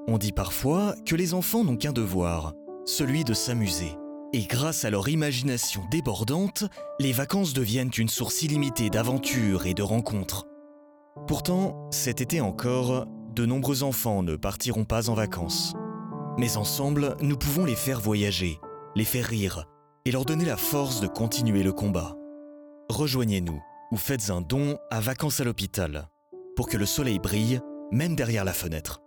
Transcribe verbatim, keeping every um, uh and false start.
On dit parfois que les enfants n'ont qu'un devoir, celui de s'amuser. Et grâce à leur imagination débordante, les vacances deviennent une source illimitée d'aventures et de rencontres. Pourtant, cet été encore, de nombreux enfants ne partiront pas en vacances. Mais ensemble, nous pouvons les faire voyager, les faire rire et leur donner la force de continuer le combat. Rejoignez-nous ou faites un don à Vacances à l'hôpital pour que le soleil brille même derrière la fenêtre.